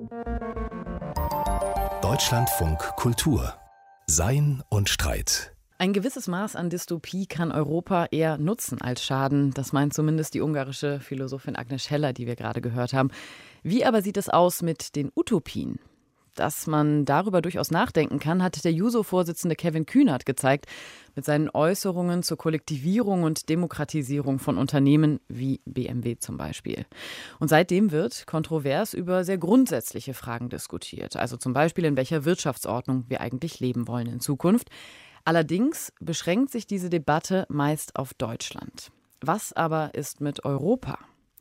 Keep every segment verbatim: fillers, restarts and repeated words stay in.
Deutschlandfunk Kultur. Sein und Streit. Ein gewisses Maß an Dystopie kann Europa eher nutzen als schaden. Das meint zumindest die ungarische Philosophin Agnes Heller, die wir gerade gehört haben. Wie aber sieht es aus mit den Utopien? Dass man darüber durchaus nachdenken kann, hat der Juso-Vorsitzende Kevin Kühnert gezeigt mit seinen Äußerungen zur Kollektivierung und Demokratisierung von Unternehmen wie B M W zum Beispiel. Und seitdem wird kontrovers über sehr grundsätzliche Fragen diskutiert. Also zum Beispiel, in welcher Wirtschaftsordnung wir eigentlich leben wollen in Zukunft. Allerdings beschränkt sich diese Debatte meist auf Deutschland. Was aber ist mit Europa?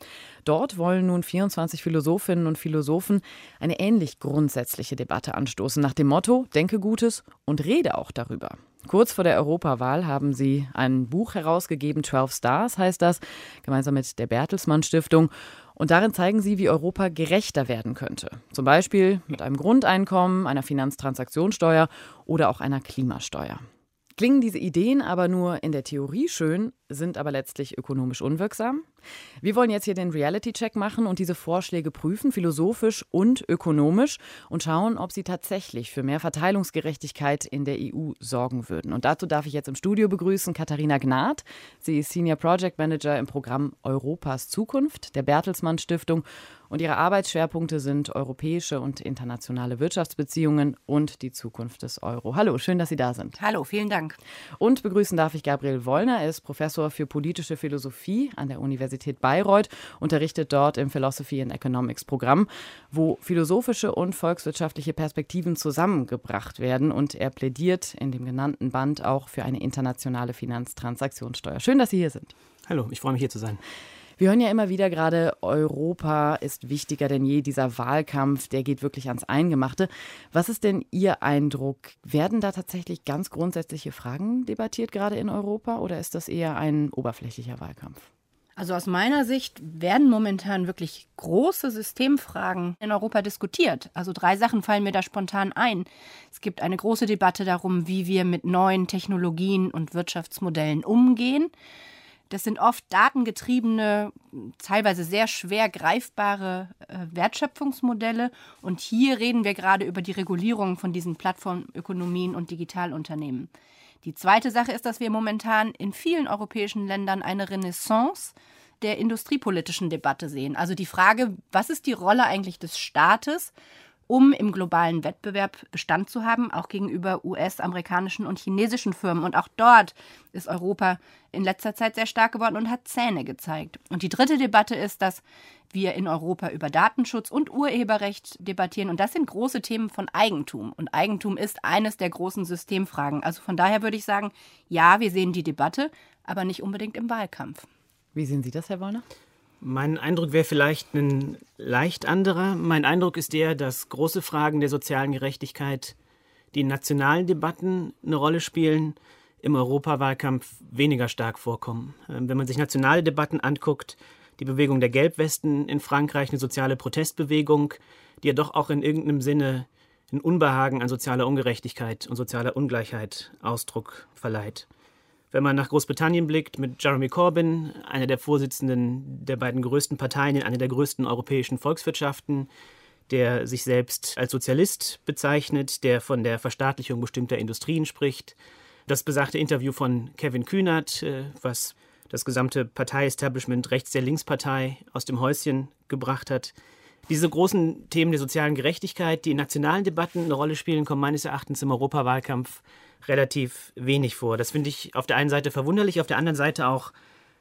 Dort wollen nun vierundzwanzig Philosophinnen und Philosophen eine ähnlich grundsätzliche Debatte anstoßen, nach dem Motto: Denke Gutes und rede auch darüber. Kurz vor der Europawahl haben sie ein Buch herausgegeben, zwölf Stars heißt das, gemeinsam mit der Bertelsmann Stiftung. Und darin zeigen sie, wie Europa gerechter werden könnte. Zum Beispiel mit einem Grundeinkommen, einer Finanztransaktionssteuer oder auch einer Klimasteuer. Klingen diese Ideen aber nur in der Theorie schön, sind aber letztlich ökonomisch unwirksam? Wir wollen jetzt hier den Reality-Check machen und diese Vorschläge prüfen, philosophisch und ökonomisch, und schauen, ob sie tatsächlich für mehr Verteilungsgerechtigkeit in der E U sorgen würden. Und dazu darf ich jetzt im Studio begrüßen Katharina Gnad. Sie ist Senior Project Manager im Programm Europas Zukunft der Bertelsmann Stiftung. Und ihre Arbeitsschwerpunkte sind europäische und internationale Wirtschaftsbeziehungen und die Zukunft des Euro. Hallo, schön, dass Sie da sind. Hallo, vielen Dank. Und begrüßen darf ich Gabriel Wollner. Er ist Professor für politische Philosophie an der Universität Bayreuth, unterrichtet dort im Philosophy and Economics Programm, wo philosophische und volkswirtschaftliche Perspektiven zusammengebracht werden. Und er plädiert in dem genannten Band auch für eine internationale Finanztransaktionssteuer. Schön, dass Sie hier sind. Hallo, ich freue mich, hier zu sein. Wir hören ja immer wieder gerade, Europa ist wichtiger denn je. Dieser Wahlkampf, der geht wirklich ans Eingemachte. Was ist denn Ihr Eindruck? Werden da tatsächlich ganz grundsätzliche Fragen debattiert, gerade in Europa? Oder ist das eher ein oberflächlicher Wahlkampf? Also aus meiner Sicht werden momentan wirklich große Systemfragen in Europa diskutiert. Also drei Sachen fallen mir da spontan ein. Es gibt eine große Debatte darum, wie wir mit neuen Technologien und Wirtschaftsmodellen umgehen. Das sind oft datengetriebene, teilweise sehr schwer greifbare äh, Wertschöpfungsmodelle. Und hier reden wir gerade über die Regulierung von diesen Plattformökonomien und Digitalunternehmen. Die zweite Sache ist, dass wir momentan in vielen europäischen Ländern eine Renaissance der industriepolitischen Debatte sehen. Also die Frage, was ist die Rolle eigentlich des Staates, um im globalen Wettbewerb Bestand zu haben, auch gegenüber U S, amerikanischen und chinesischen Firmen. Und auch dort ist Europa in letzter Zeit sehr stark geworden und hat Zähne gezeigt. Und die dritte Debatte ist, dass wir in Europa über Datenschutz und Urheberrecht debattieren. Und das sind große Themen von Eigentum. Und Eigentum ist eines der großen Systemfragen. Also von daher würde ich sagen, ja, wir sehen die Debatte, aber nicht unbedingt im Wahlkampf. Wie sehen Sie das, Herr Wollner? Mein Eindruck wäre vielleicht ein leicht anderer. Mein Eindruck ist der, dass große Fragen der sozialen Gerechtigkeit, die in nationalen Debatten eine Rolle spielen, im Europawahlkampf weniger stark vorkommen. Wenn man sich nationale Debatten anguckt, die Bewegung der Gelbwesten in Frankreich, eine soziale Protestbewegung, die ja doch auch in irgendeinem Sinne ein Unbehagen an sozialer Ungerechtigkeit und sozialer Ungleichheit Ausdruck verleiht. Wenn man nach Großbritannien blickt, mit Jeremy Corbyn, einer der Vorsitzenden der beiden größten Parteien in einer der größten europäischen Volkswirtschaften, der sich selbst als Sozialist bezeichnet, der von der Verstaatlichung bestimmter Industrien spricht. Das besagte Interview von Kevin Kühnert, was das gesamte Partei-Establishment rechts der Linkspartei aus dem Häuschen gebracht hat. Diese großen Themen der sozialen Gerechtigkeit, die in nationalen Debatten eine Rolle spielen, kommen meines Erachtens im Europawahlkampf relativ wenig vor. Das finde ich auf der einen Seite verwunderlich, auf der anderen Seite auch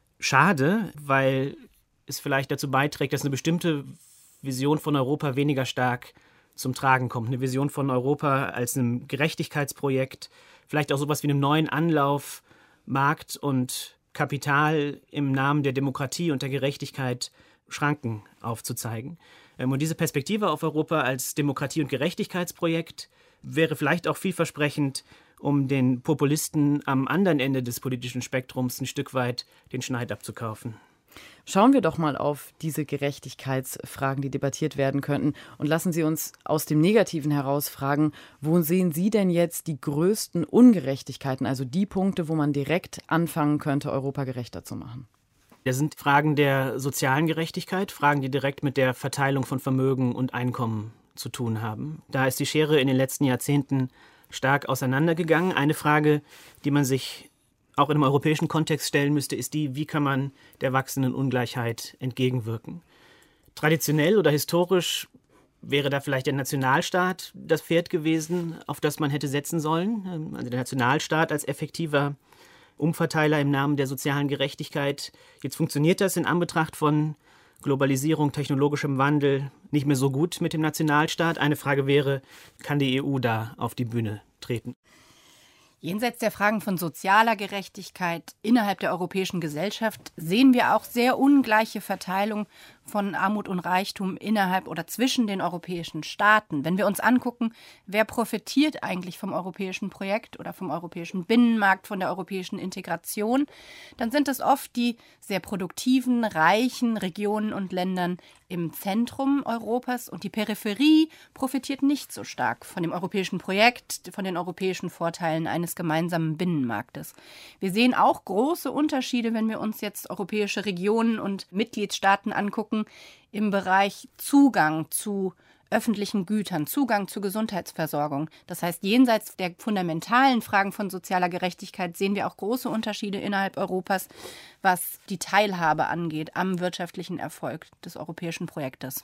schade, weil es vielleicht dazu beiträgt, dass eine bestimmte Vision von Europa weniger stark zum Tragen kommt. Eine Vision von Europa als einem Gerechtigkeitsprojekt, vielleicht auch sowas wie einem neuen Anlauf, Markt und Kapital im Namen der Demokratie und der Gerechtigkeit Schranken aufzuzeigen. Und diese Perspektive auf Europa als Demokratie- und Gerechtigkeitsprojekt wäre vielleicht auch vielversprechend, um den Populisten am anderen Ende des politischen Spektrums ein Stück weit den Schneid abzukaufen. Schauen wir doch mal auf diese Gerechtigkeitsfragen, die debattiert werden könnten. Und lassen Sie uns aus dem Negativen heraus fragen, wo sehen Sie denn jetzt die größten Ungerechtigkeiten, also die Punkte, wo man direkt anfangen könnte, Europa gerechter zu machen? Das sind Fragen der sozialen Gerechtigkeit, Fragen, die direkt mit der Verteilung von Vermögen und Einkommen zu tun haben. Da ist die Schere in den letzten Jahrzehnten stark auseinandergegangen. Eine Frage, die man sich auch in einem europäischen Kontext stellen müsste, ist die, wie kann man der wachsenden Ungleichheit entgegenwirken? Traditionell oder historisch wäre da vielleicht der Nationalstaat das Pferd gewesen, auf das man hätte setzen sollen. Also der Nationalstaat als effektiver Umverteiler im Namen der sozialen Gerechtigkeit. Jetzt funktioniert das in Anbetracht von Globalisierung, technologischem Wandel nicht mehr so gut mit dem Nationalstaat. Eine Frage wäre, kann die E U da auf die Bühne treten? Jenseits der Fragen von sozialer Gerechtigkeit innerhalb der europäischen Gesellschaft sehen wir auch sehr ungleiche Verteilung von Armut und Reichtum innerhalb oder zwischen den europäischen Staaten. Wenn wir uns angucken, wer profitiert eigentlich vom europäischen Projekt oder vom europäischen Binnenmarkt, von der europäischen Integration, dann sind es oft die sehr produktiven, reichen Regionen und Ländern im Zentrum Europas, und die Peripherie profitiert nicht so stark von dem europäischen Projekt, von den europäischen Vorteilen eines gemeinsamen Binnenmarktes. Wir sehen auch große Unterschiede, wenn wir uns jetzt europäische Regionen und Mitgliedstaaten angucken, im Bereich Zugang zu öffentlichen Gütern, Zugang zur Gesundheitsversorgung. Das heißt, jenseits der fundamentalen Fragen von sozialer Gerechtigkeit sehen wir auch große Unterschiede innerhalb Europas, was die Teilhabe angeht am wirtschaftlichen Erfolg des europäischen Projektes.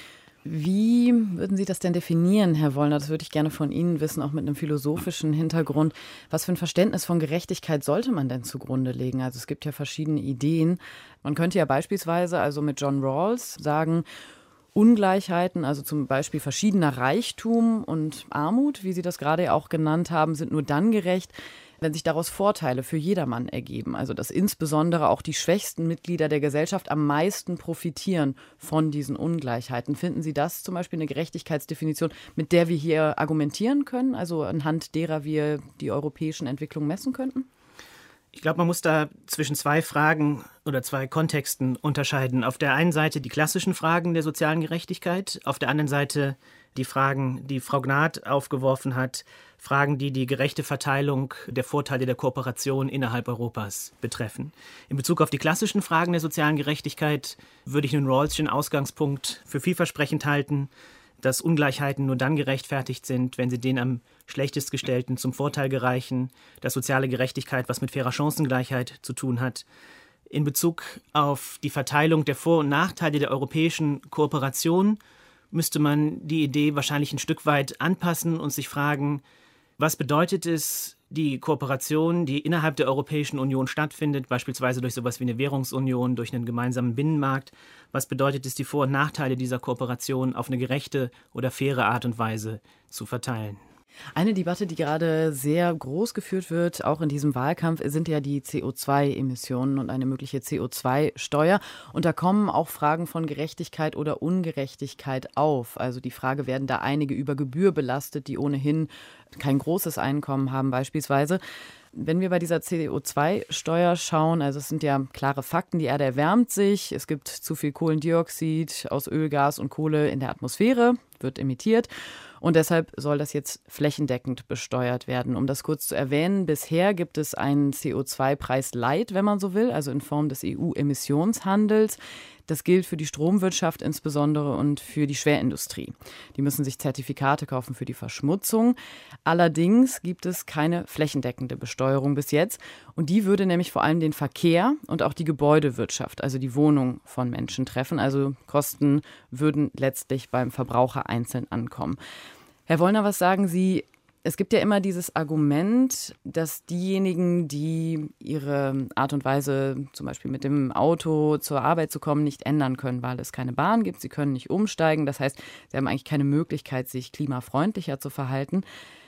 Wie würden Sie das denn definieren, Herr Wollner? Das würde ich gerne von Ihnen wissen, auch mit einem philosophischen Hintergrund. Was für ein Verständnis von Gerechtigkeit sollte man denn zugrunde legen? Also es gibt ja verschiedene Ideen. Man könnte ja beispielsweise also mit John Rawls sagen, Ungleichheiten, also zum Beispiel verschiedener Reichtum und Armut, wie Sie das gerade auch genannt haben, sind nur dann gerecht, wenn sich daraus Vorteile für jedermann ergeben. Also dass insbesondere auch die schwächsten Mitglieder der Gesellschaft am meisten profitieren von diesen Ungleichheiten. Finden Sie das zum Beispiel eine Gerechtigkeitsdefinition, mit der wir hier argumentieren können, also anhand derer wir die europäischen Entwicklungen messen könnten? Ich glaube, man muss da zwischen zwei Fragen oder zwei Kontexten unterscheiden. Auf der einen Seite die klassischen Fragen der sozialen Gerechtigkeit, auf der anderen Seite die Fragen, die Frau Gnad aufgeworfen hat, Fragen, die die gerechte Verteilung der Vorteile der Kooperation innerhalb Europas betreffen. In Bezug auf die klassischen Fragen der sozialen Gerechtigkeit würde ich den Rawlschen Ausgangspunkt für vielversprechend halten, dass Ungleichheiten nur dann gerechtfertigt sind, wenn sie den am schlechtest Gestellten zum Vorteil gereichen, dass soziale Gerechtigkeit was mit fairer Chancengleichheit zu tun hat. In Bezug auf die Verteilung der Vor- und Nachteile der europäischen Kooperation müsste man die Idee wahrscheinlich ein Stück weit anpassen und sich fragen, was bedeutet es, die Kooperation, die innerhalb der Europäischen Union stattfindet, beispielsweise durch sowas wie eine Währungsunion, durch einen gemeinsamen Binnenmarkt, was bedeutet es, die Vor- und Nachteile dieser Kooperation auf eine gerechte oder faire Art und Weise zu verteilen? Eine Debatte, die gerade sehr groß geführt wird, auch in diesem Wahlkampf, sind ja die C O zwei Emissionen und eine mögliche C O zwei Steuer. Und da kommen auch Fragen von Gerechtigkeit oder Ungerechtigkeit auf. Also die Frage, werden da einige über Gebühr belastet, die ohnehin kein großes Einkommen haben beispielsweise. Wenn wir bei dieser C O zwei Steuer schauen, also es sind ja klare Fakten, die Erde erwärmt sich, es gibt zu viel Kohlendioxid aus Öl, Gas und Kohle in der Atmosphäre, wird emittiert. Und deshalb soll das jetzt flächendeckend besteuert werden. Um das kurz zu erwähnen, bisher gibt es einen C O zwei Preis Light, wenn man so will, also in Form des E U-Emissionshandels. Das gilt für die Stromwirtschaft insbesondere und für die Schwerindustrie. Die müssen sich Zertifikate kaufen für die Verschmutzung. Allerdings gibt es keine flächendeckende Besteuerung bis jetzt. Und die würde nämlich vor allem den Verkehr und auch die Gebäudewirtschaft, also die Wohnung von Menschen treffen. Also Kosten würden letztlich beim Verbraucher einzeln ankommen. Herr Wollner, was sagen Sie? Es gibt ja immer dieses Argument, dass diejenigen, die ihre Art und Weise, zum Beispiel mit dem Auto zur Arbeit zu kommen, nicht ändern können, weil es keine Bahn gibt. Sie können nicht umsteigen. Das heißt, sie haben eigentlich keine Möglichkeit, sich klimafreundlicher zu verhalten.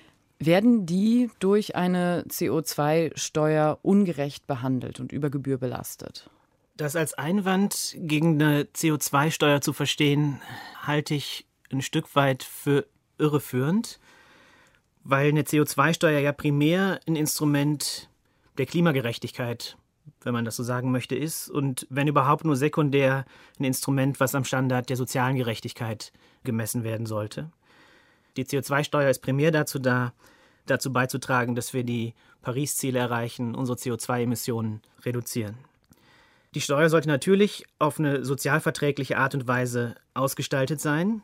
Werden die durch eine C O zwei Steuer ungerecht behandelt und über Gebühr belastet? Das als Einwand gegen eine C O zwei Steuer zu verstehen, halte ich ein Stück weit für irreführend, weil eine C O zwei Steuer ja primär ein Instrument der Klimagerechtigkeit, wenn man das so sagen möchte, ist und wenn überhaupt nur sekundär ein Instrument, was am Standard der sozialen Gerechtigkeit gemessen werden sollte. Die C O zwei Steuer ist primär dazu da, dazu beizutragen, dass wir die Paris-Ziele erreichen, unsere C O zwei Emissionen reduzieren. Die Steuer sollte natürlich auf eine sozialverträgliche Art und Weise ausgestaltet sein.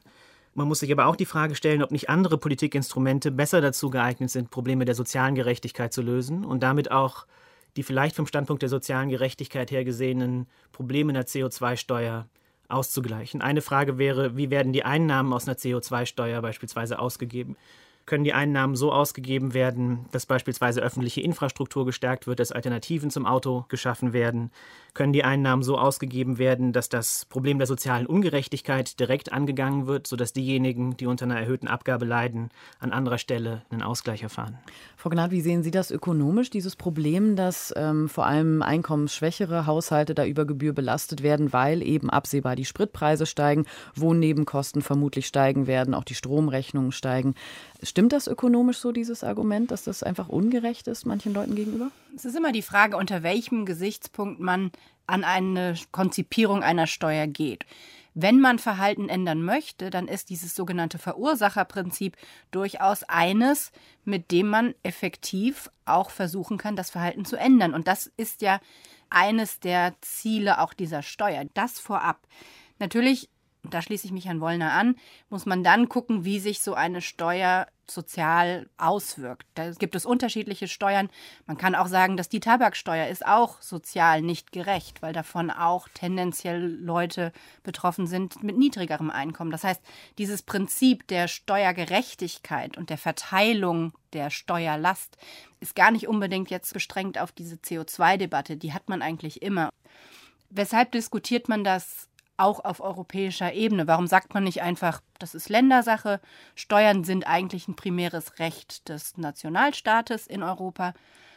Man muss sich aber auch die Frage stellen, ob nicht andere Politikinstrumente besser dazu geeignet sind, Probleme der sozialen Gerechtigkeit zu lösen und damit auch die vielleicht vom Standpunkt der sozialen Gerechtigkeit her gesehenen Probleme einer C O zwei Steuer auszugleichen. Eine Frage wäre, wie werden die Einnahmen aus einer C O zwei Steuer beispielsweise ausgegeben? Können die Einnahmen so ausgegeben werden, dass beispielsweise öffentliche Infrastruktur gestärkt wird, dass Alternativen zum Auto geschaffen werden? Können die Einnahmen so ausgegeben werden, dass das Problem der sozialen Ungerechtigkeit direkt angegangen wird, sodass diejenigen, die unter einer erhöhten Abgabe leiden, an anderer Stelle einen Ausgleich erfahren? Frau Gnad, wie sehen Sie das ökonomisch, dieses Problem, dass ähm, vor allem einkommensschwächere Haushalte da über Gebühr belastet werden, weil eben absehbar die Spritpreise steigen, Wohnnebenkosten vermutlich steigen werden, auch die Stromrechnungen steigen. Stimmt das ökonomisch so, dieses Argument, dass das einfach ungerecht ist manchen Leuten gegenüber? Es ist immer die Frage, unter welchem Gesichtspunkt man an eine Konzipierung einer Steuer geht. Wenn man Verhalten ändern möchte, dann ist dieses sogenannte Verursacherprinzip durchaus eines, mit dem man effektiv auch versuchen kann, das Verhalten zu ändern. Und das ist ja eines der Ziele auch dieser Steuer. Das vorab. Natürlich, da schließe ich mich Herrn Wollner an, muss man dann gucken, wie sich so eine Steuer sozial auswirkt. Da gibt es unterschiedliche Steuern. Man kann auch sagen, dass die Tabaksteuer ist auch sozial nicht gerecht, weil davon auch tendenziell Leute betroffen sind mit niedrigerem Einkommen. Das heißt, dieses Prinzip der Steuergerechtigkeit und der Verteilung der Steuerlast ist gar nicht unbedingt jetzt beschränkt auf diese C O zwei Debatte. Die hat man eigentlich immer. Weshalb diskutiert man das auch auf europäischer Ebene? Warum sagt man nicht einfach, das ist Ländersache, Steuern sind eigentlich ein primäres Recht des Nationalstaates in Europa?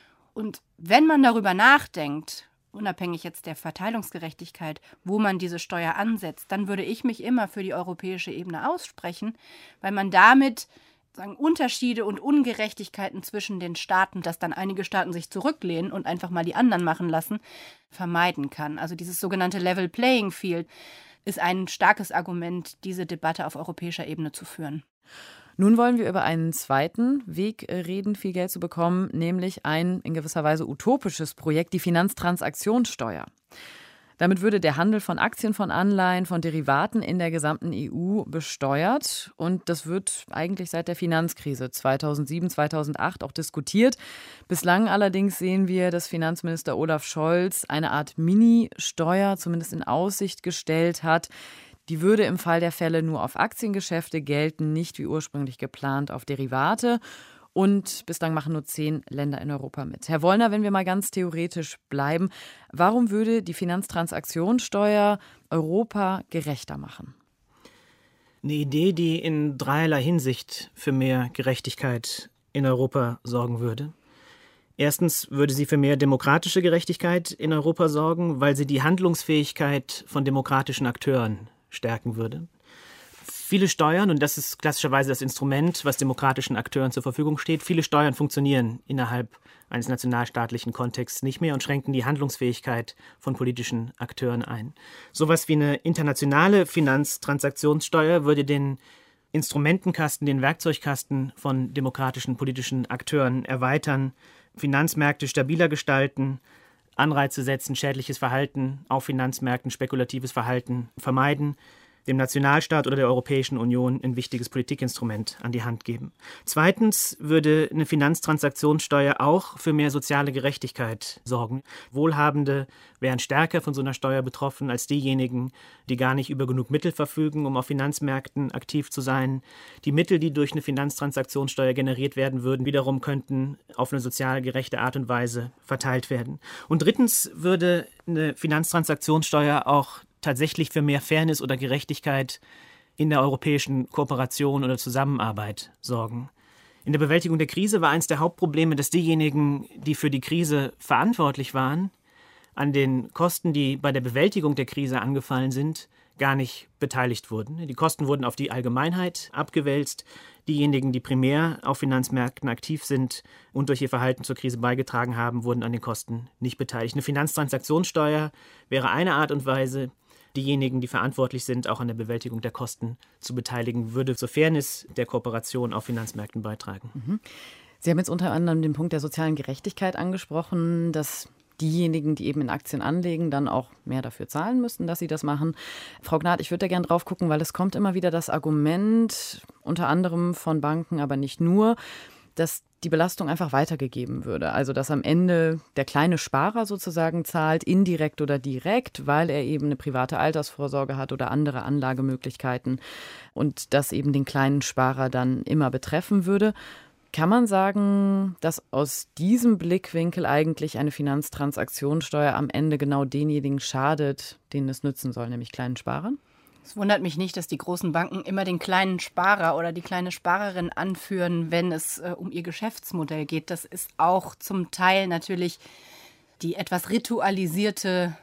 Und wenn man darüber nachdenkt, unabhängig jetzt der Verteilungsgerechtigkeit, wo man diese Steuer ansetzt, dann würde ich mich immer für die europäische Ebene aussprechen, weil man damit sagen, Unterschiede und Ungerechtigkeiten zwischen den Staaten, dass dann einige Staaten sich zurücklehnen und einfach mal die anderen machen lassen, vermeiden kann. Also dieses sogenannte Level Playing Field ist ein starkes Argument, diese Debatte auf europäischer Ebene zu führen. Nun wollen wir über einen zweiten Weg reden, viel Geld zu bekommen, nämlich ein in gewisser Weise utopisches Projekt, die Finanztransaktionssteuer. Damit würde der Handel von Aktien, von Anleihen, von Derivaten in der gesamten E U besteuert. Und das wird eigentlich seit der Finanzkrise zweitausendsieben, zweitausendacht auch diskutiert. Bislang allerdings sehen wir, dass Finanzminister Olaf Scholz eine Art Mini-Steuer zumindest in Aussicht gestellt hat. Die würde im Fall der Fälle nur auf Aktiengeschäfte gelten, nicht wie ursprünglich geplant auf Derivate. Und bislang machen nur zehn Länder in Europa mit. Herr Wollner, wenn wir mal ganz theoretisch bleiben, warum würde die Finanztransaktionssteuer Europa gerechter machen? Eine Idee, die in dreierlei Hinsicht für mehr Gerechtigkeit in Europa sorgen würde. Erstens würde sie für mehr demokratische Gerechtigkeit in Europa sorgen, weil sie die Handlungsfähigkeit von demokratischen Akteuren stärken würde. Viele Steuern, und das ist klassischerweise das Instrument, was demokratischen Akteuren zur Verfügung steht, viele Steuern funktionieren innerhalb eines nationalstaatlichen Kontexts nicht mehr und schränken die Handlungsfähigkeit von politischen Akteuren ein. Sowas wie eine internationale Finanztransaktionssteuer würde den Instrumentenkasten, den Werkzeugkasten von demokratischen politischen Akteuren erweitern, Finanzmärkte stabiler gestalten, Anreize setzen, schädliches Verhalten auf Finanzmärkten, spekulatives Verhalten vermeiden, dem Nationalstaat oder der Europäischen Union ein wichtiges Politikinstrument an die Hand geben. Zweitens würde eine Finanztransaktionssteuer auch für mehr soziale Gerechtigkeit sorgen. Wohlhabende wären stärker von so einer Steuer betroffen als diejenigen, die gar nicht über genug Mittel verfügen, um auf Finanzmärkten aktiv zu sein. Die Mittel, die durch eine Finanztransaktionssteuer generiert werden würden, wiederum könnten auf eine sozial gerechte Art und Weise verteilt werden. Und drittens würde eine Finanztransaktionssteuer auch tatsächlich für mehr Fairness oder Gerechtigkeit in der europäischen Kooperation oder Zusammenarbeit sorgen. In der Bewältigung der Krise war eines der Hauptprobleme, dass diejenigen, die für die Krise verantwortlich waren, an den Kosten, die bei der Bewältigung der Krise angefallen sind, gar nicht beteiligt wurden. Die Kosten wurden auf die Allgemeinheit abgewälzt. Diejenigen, die primär auf Finanzmärkten aktiv sind und durch ihr Verhalten zur Krise beigetragen haben, wurden an den Kosten nicht beteiligt. Eine Finanztransaktionssteuer wäre eine Art und Weise, diejenigen, die verantwortlich sind, auch an der Bewältigung der Kosten zu beteiligen, würde zur Fairness der Kooperation auf Finanzmärkten beitragen. Mhm. Sie haben jetzt unter anderem den Punkt der sozialen Gerechtigkeit angesprochen, dass diejenigen, die eben in Aktien anlegen, dann auch mehr dafür zahlen müssen, dass sie das machen. Frau Gnad, ich würde da gerne drauf gucken, weil es kommt immer wieder das Argument, unter anderem von Banken, aber nicht nur, dass die Belastung einfach weitergegeben würde. Also dass am Ende der kleine Sparer sozusagen zahlt, indirekt oder direkt, weil er eben eine private Altersvorsorge hat oder andere Anlagemöglichkeiten und das eben den kleinen Sparer dann immer betreffen würde. Kann man sagen, dass aus diesem Blickwinkel eigentlich eine Finanztransaktionssteuer am Ende genau denjenigen schadet, denen es nützen soll, nämlich kleinen Sparern? Es wundert mich nicht, dass die großen Banken immer den kleinen Sparer oder die kleine Sparerin anführen, wenn es äh, um ihr Geschäftsmodell geht. Das ist auch zum Teil natürlich die etwas ritualisierte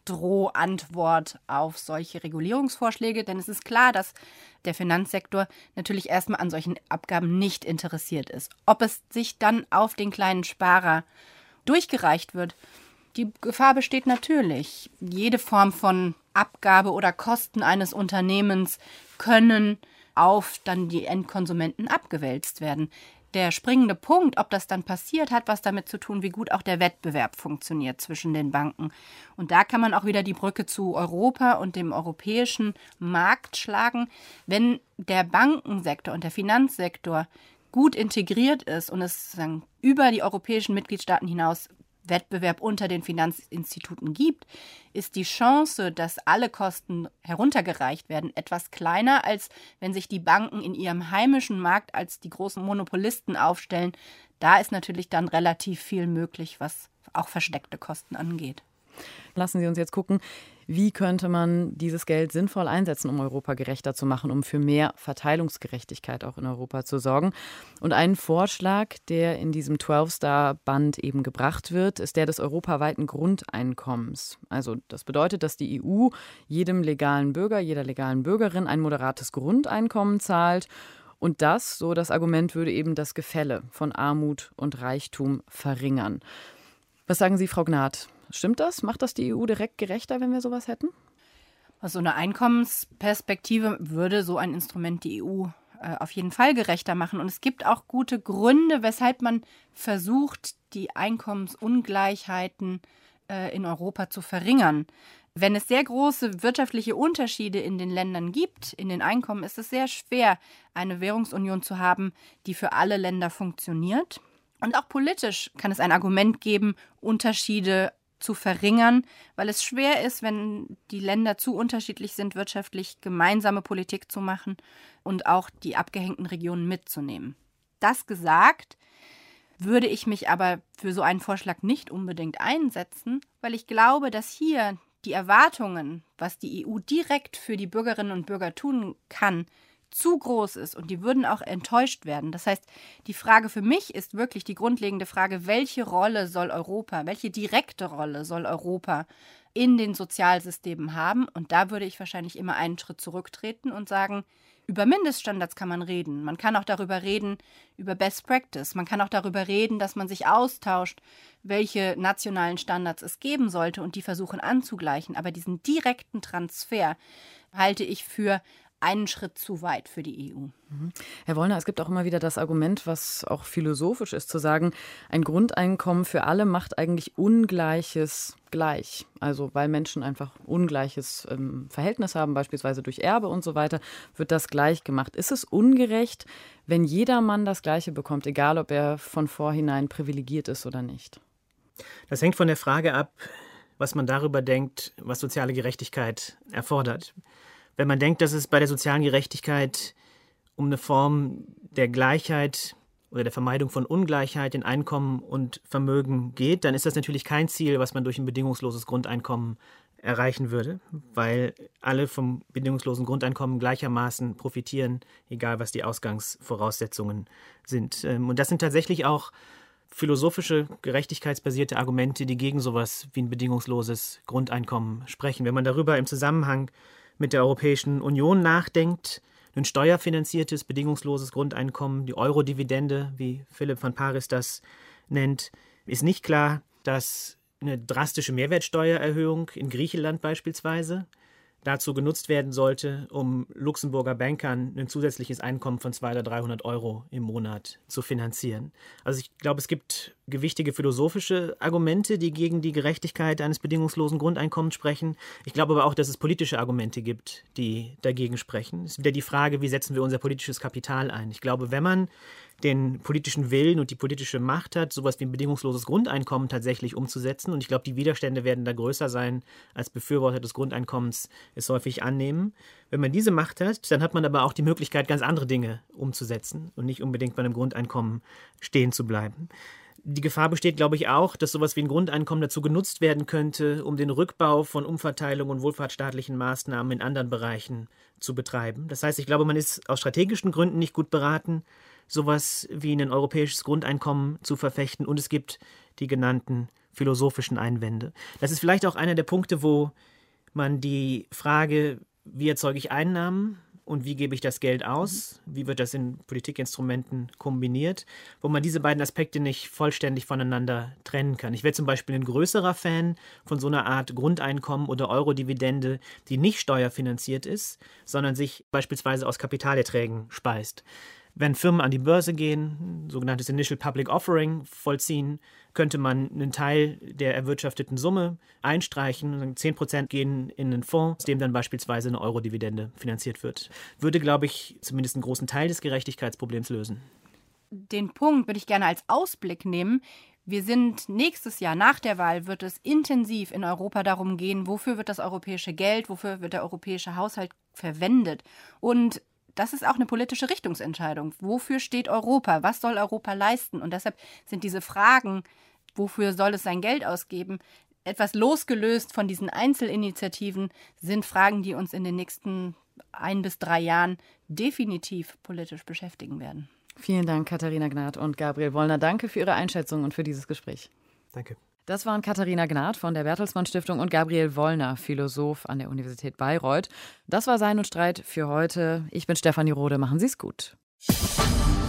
Drohantwort auf solche Regulierungsvorschläge. Denn es ist klar, dass der Finanzsektor natürlich erstmal an solchen Abgaben nicht interessiert ist. Ob es sich dann auf den kleinen Sparer durchgereicht wird, die Gefahr besteht natürlich. Jede Form von Abgabe oder Kosten eines Unternehmens können auf dann die Endkonsumenten abgewälzt werden. Der springende Punkt, ob das dann passiert, hat was damit zu tun, wie gut auch der Wettbewerb funktioniert zwischen den Banken. Und da kann man auch wieder die Brücke zu Europa und dem europäischen Markt schlagen. Wenn der Bankensektor und der Finanzsektor gut integriert ist und es sagen, über die europäischen Mitgliedstaaten hinaus Wettbewerb unter den Finanzinstituten gibt, ist die Chance, dass alle Kosten heruntergereicht werden, etwas kleiner, als wenn sich die Banken in ihrem heimischen Markt als die großen Monopolisten aufstellen. Da ist natürlich dann relativ viel möglich, was auch versteckte Kosten angeht. Lassen Sie uns jetzt gucken, wie könnte man dieses Geld sinnvoll einsetzen, um Europa gerechter zu machen, um für mehr Verteilungsgerechtigkeit auch in Europa zu sorgen. Und ein Vorschlag, der in diesem zwölf-Star-Band eben gebracht wird, ist der des europaweiten Grundeinkommens. Also das bedeutet, dass die E U jedem legalen Bürger, jeder legalen Bürgerin ein moderates Grundeinkommen zahlt. Und das, so das Argument, würde eben das Gefälle von Armut und Reichtum verringern. Was sagen Sie, Frau Gnad? Stimmt das? Macht das die E U direkt gerechter, wenn wir sowas hätten? Aus so einer Einkommensperspektive würde so ein Instrument die E U äh, auf jeden Fall gerechter machen. Und es gibt auch gute Gründe, weshalb man versucht, die Einkommensungleichheiten äh, in Europa zu verringern. Wenn es sehr große wirtschaftliche Unterschiede in den Ländern gibt, in den Einkommen, ist es sehr schwer, eine Währungsunion zu haben, die für alle Länder funktioniert. Und auch politisch kann es ein Argument geben, Unterschiede zu verringern, weil es schwer ist, wenn die Länder zu unterschiedlich sind, wirtschaftlich gemeinsame Politik zu machen und auch die abgehängten Regionen mitzunehmen. Das gesagt, würde ich mich aber für so einen Vorschlag nicht unbedingt einsetzen, weil ich glaube, dass hier die Erwartungen, was die E U direkt für die Bürgerinnen und Bürger tun kann, zu groß ist und die würden auch enttäuscht werden. Das heißt, die Frage für mich ist wirklich die grundlegende Frage, welche Rolle soll Europa, welche direkte Rolle soll Europa in den Sozialsystemen haben? Und da würde ich wahrscheinlich immer einen Schritt zurücktreten und sagen, über Mindeststandards kann man reden. Man kann auch darüber reden, über Best Practice. Man kann auch darüber reden, dass man sich austauscht, welche nationalen Standards es geben sollte und die versuchen anzugleichen. Aber diesen direkten Transfer halte ich für einen Schritt zu weit für die E U. Herr Wollner, es gibt auch immer wieder das Argument, was auch philosophisch ist, zu sagen, ein Grundeinkommen für alle macht eigentlich Ungleiches gleich. Also weil Menschen einfach ungleiches ähm, Verhältnis haben, beispielsweise durch Erbe und so weiter, wird das gleich gemacht. Ist es ungerecht, wenn jedermann das Gleiche bekommt, egal ob er von vorhinein privilegiert ist oder nicht? Das hängt von der Frage ab, was man darüber denkt, was soziale Gerechtigkeit erfordert. Wenn man denkt, dass es bei der sozialen Gerechtigkeit um eine Form der Gleichheit oder der Vermeidung von Ungleichheit in Einkommen und Vermögen geht, dann ist das natürlich kein Ziel, was man durch ein bedingungsloses Grundeinkommen erreichen würde, weil alle vom bedingungslosen Grundeinkommen gleichermaßen profitieren, egal was die Ausgangsvoraussetzungen sind. Und das sind tatsächlich auch philosophische, gerechtigkeitsbasierte Argumente, die gegen sowas wie ein bedingungsloses Grundeinkommen sprechen. Wenn man darüber im Zusammenhang mit der Europäischen Union nachdenkt, ein steuerfinanziertes, bedingungsloses Grundeinkommen, die Euro-Dividende, wie Philipp von Paris das nennt, ist nicht klar, dass eine drastische Mehrwertsteuererhöhung in Griechenland beispielsweise dazu genutzt werden sollte, um Luxemburger Bankern ein zusätzliches Einkommen von zweihundert oder dreihundert Euro im Monat zu finanzieren. Also ich glaube, es gibt gewichtige philosophische Argumente, die gegen die Gerechtigkeit eines bedingungslosen Grundeinkommens sprechen. Ich glaube aber auch, dass es politische Argumente gibt, die dagegen sprechen. Es ist wieder die Frage, wie setzen wir unser politisches Kapital ein? Ich glaube, wenn man den politischen Willen und die politische Macht hat, sowas wie ein bedingungsloses Grundeinkommen tatsächlich umzusetzen. Und ich glaube, die Widerstände werden da größer sein, als Befürworter des Grundeinkommens es häufig annehmen. Wenn man diese Macht hat, dann hat man aber auch die Möglichkeit, ganz andere Dinge umzusetzen und nicht unbedingt bei einem Grundeinkommen stehen zu bleiben. Die Gefahr besteht, glaube ich, auch, dass sowas wie ein Grundeinkommen dazu genutzt werden könnte, um den Rückbau von Umverteilung und wohlfahrtsstaatlichen Maßnahmen in anderen Bereichen zu betreiben. Das heißt, ich glaube, man ist aus strategischen Gründen nicht gut beraten, sowas wie ein europäisches Grundeinkommen zu verfechten. Und es gibt die genannten philosophischen Einwände. Das ist vielleicht auch einer der Punkte, wo man die Frage, wie erzeuge ich Einnahmen und wie gebe ich das Geld aus, wie wird das in Politikinstrumenten kombiniert, wo man diese beiden Aspekte nicht vollständig voneinander trennen kann. Ich wäre zum Beispiel ein größerer Fan von so einer Art Grundeinkommen oder Eurodividende, die nicht steuerfinanziert ist, sondern sich beispielsweise aus Kapitalerträgen speist. Wenn Firmen an die Börse gehen, sogenanntes Initial Public Offering vollziehen, könnte man einen Teil der erwirtschafteten Summe einstreichen. zehn Prozent gehen in einen Fonds, aus dem dann beispielsweise eine Euro-Dividende finanziert wird. Würde, glaube ich, zumindest einen großen Teil des Gerechtigkeitsproblems lösen. Den Punkt würde ich gerne als Ausblick nehmen. Wir sind nächstes Jahr, nach der Wahl, wird es intensiv in Europa darum gehen, wofür wird das europäische Geld, wofür wird der europäische Haushalt verwendet. Und das ist auch eine politische Richtungsentscheidung. Wofür steht Europa? Was soll Europa leisten? Und deshalb sind diese Fragen, wofür soll es sein Geld ausgeben, etwas losgelöst von diesen Einzelinitiativen, sind Fragen, die uns in den nächsten ein bis drei Jahren definitiv politisch beschäftigen werden. Vielen Dank, Katharina Gnad und Gabriel Wollner. Danke für Ihre Einschätzung und für dieses Gespräch. Danke. Das waren Katharina Gnad von der Bertelsmann Stiftung und Gabriel Wollner, Philosoph an der Universität Bayreuth. Das war Sein und Streit für heute. Ich bin Stefanie Rode. Machen Sie es gut.